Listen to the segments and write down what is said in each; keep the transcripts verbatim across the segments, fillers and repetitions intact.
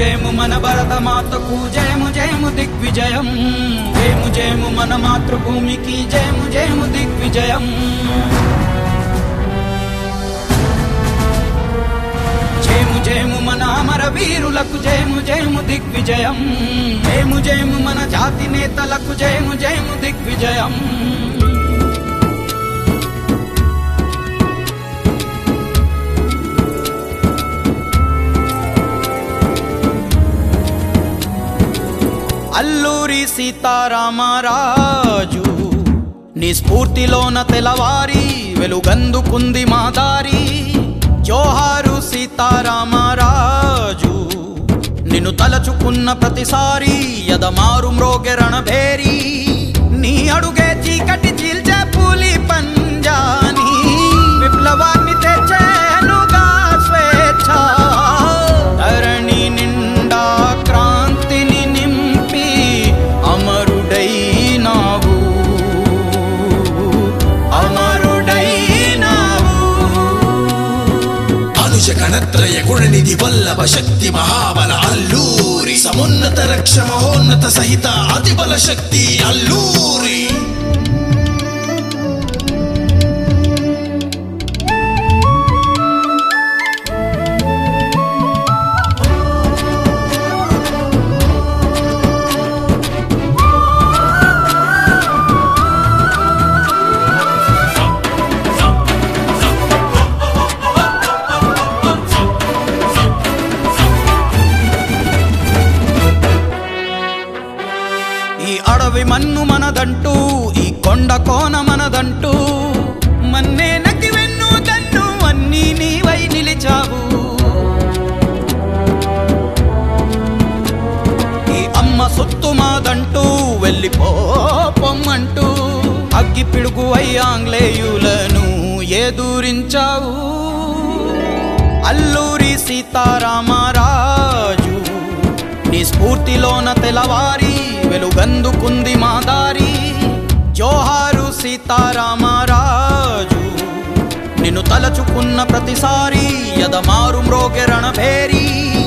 జయము మన భరత మాతకు జయము జయము దిగ్విజయం జయము జయము మన మాతృభూమికి జయము జయము దిగ్విజయం జయము జయము మన అమర వీరులకు జయము జయము దిగ్విజయం జయము జయము మన జాతి నేతలకు జయము జయము దిగ్విజయం అల్లూరి సీతారామరాజు నీ స్ఫూర్తిలోన తెలవారి వెలుగందుకుంది మా దారి జోహారు సీతారామరాజు నిన్ను తలచుకున్న ప్రతిసారి యదమారు మ్రోగె రణభేరి నీ అడుగే చీకటి చీల్చే పూలి పంజాని విప్లవాన్ని తెచ్చేనుగా స్వేచ్ఛ ధరణి నిండా క్రాంతిని నింపి అమరుడైనావు గణత్రయ గుణనిధి వల్లభ శక్తి మహాబల అల్లూరి సమున్నత రక్ష మహోన్నత సహిత అతిబల శక్తి అల్లూరి మన్ను మనదంటూ ఈ కొండ కోన మనదంటూ మన్నే నకి వెన్ను దన్ను అన్నీ నీవై నిలిచావు ఈ అమ్మ సొత్తు మాదంటూ వెళ్ళిపోమ్మంటూ అగ్గి పిడుగు అయి ఆంగ్లేయులను ఎదురించావు అల్లూరి సీతారామరాజు నీ స్ఫూర్తిలోన తెలవారి వెలుగందుకుంది మా దారి జోహారు సీతారామరాజు నిన్ను తలచుకున్న ప్రతిసారి యదమారు మ్రోగె రణభేరి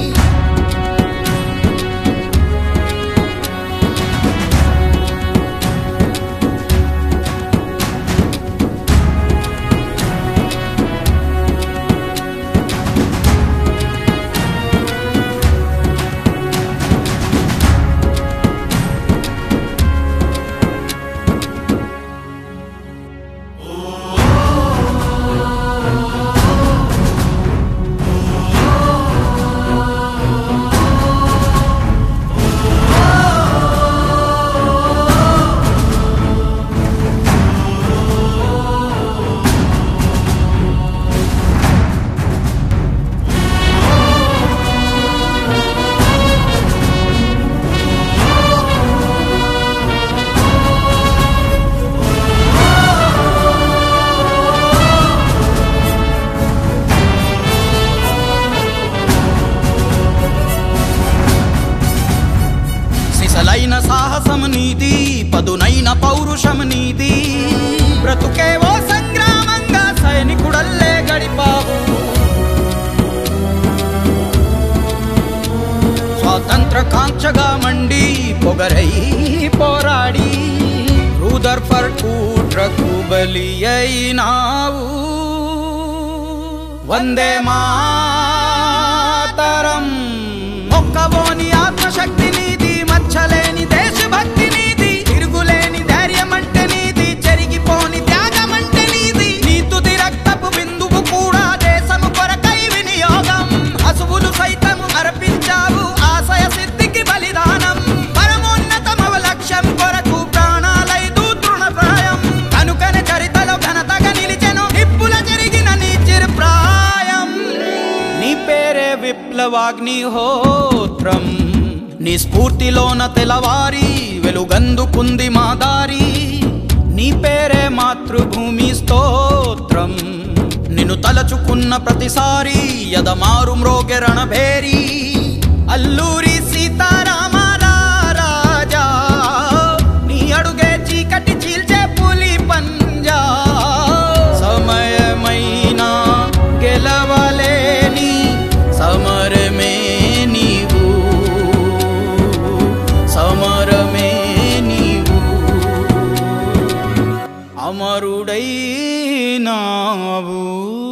సిసలైన సాహసం నీది పదునైన పౌరుషం నీది బ్రతుకే ఓ సంగ్రామంగా సైనికుడల్లే గడిపావు స్వాతంత్ర కాంక్షగా మండి పొగరై పోరాడి రూదర్ఫర్డ్ కూట్రకు బలి అయినావు వందే మాతరం మొక్కబోని ఆత్మశక్తి నీది మచ్చలేని దేశభక్తి నీది తిరుగులేని ధైర్యం అంటే నీది చెరిగిపోని త్యాగం అంటే నీది నీ తుది రక్తపు బిందువు కూడా దేశము కొరకై వినియోగం అసువులు సైతం అర్పించావు ఆశయ సిద్ధికి బలిదానం పరమోన్నతమవ లక్ష్యం కొరకు ప్రాణాలైదు తృణప్రాయం కనుకనే చరితలో ఘనతగా నిలిచెను నిప్పుల జరిగిన నీ చిరప్రాయం నీ పేరే విప్లవాగ్నిహోత్రం నీ స్ఫూర్తిలోన తెలవారి వెలుగందుకుంది మా దారి నీ పేరే మాతృభూమి స్తోత్రం నిన్ను తలచుకున్న ప్రతిసారి యదమారు మ్రోగె రణభేరి అల్లూరి సీతారామరాజా నీ అడుగే చీకటి చీల్చే పులి పంజా సమయమైనా గెలవలేని సమరమే నీవు అమరుడైనావు.